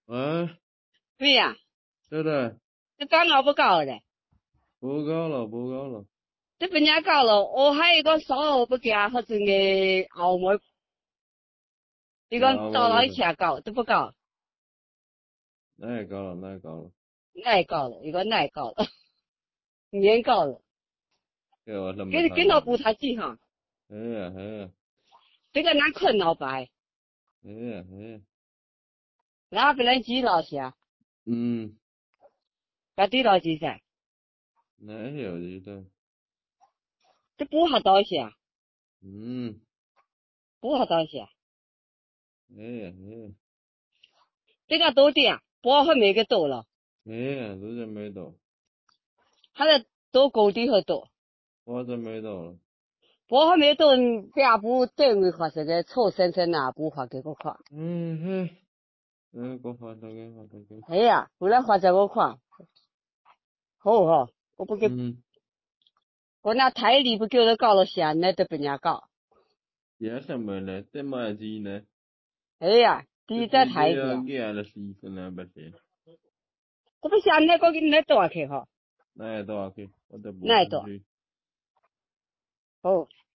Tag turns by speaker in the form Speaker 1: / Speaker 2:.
Speaker 1: 哎，
Speaker 2: 对呀，
Speaker 1: 对的，
Speaker 2: 这长高不高的？
Speaker 1: 不高了，不高了。
Speaker 2: 这不人家高了，我还有一个烧鹅不给啊，或者个澳门，一个
Speaker 1: 啊，
Speaker 2: 到了一
Speaker 1: 我这个
Speaker 2: 下高都不高，
Speaker 1: 那也高了，那也高了。
Speaker 2: 太高了，一个太高了，年高了，
Speaker 1: 给我怎么
Speaker 2: 跟到不太近哈，
Speaker 1: 哎呀，哎呀，
Speaker 2: 这个难困老白，
Speaker 1: 哎呀，哎呀。
Speaker 2: 那不能记老些，
Speaker 1: 嗯，
Speaker 2: 要对老几噻，
Speaker 1: 那有一个。
Speaker 2: 这补下多些，
Speaker 1: 嗯，
Speaker 2: 补下多些，
Speaker 1: 哎呀，哎呀，
Speaker 2: 这个多点，补还没个多了，
Speaker 1: 哎呀，都是没到，
Speaker 2: 还得多高低和多。
Speaker 1: 我这没到了。
Speaker 2: 我还没到别部单位话，这个草生生那部话给我看。
Speaker 1: 嗯哼，给我发这个，发这个。
Speaker 2: 哎呀，后来话这个看，好哈，我不给，
Speaker 1: 嗯，
Speaker 2: 我那台里不给我搞了些，那都不人家搞。
Speaker 1: 也什么呢？这么近呢？
Speaker 2: 哎呀，地在
Speaker 1: 这要
Speaker 2: 台边，
Speaker 1: 给了10分了，不是？
Speaker 2: 这不像那个给那多去哈，
Speaker 1: 那也多少去？我都不
Speaker 2: 那多
Speaker 1: 上去。
Speaker 2: 哦。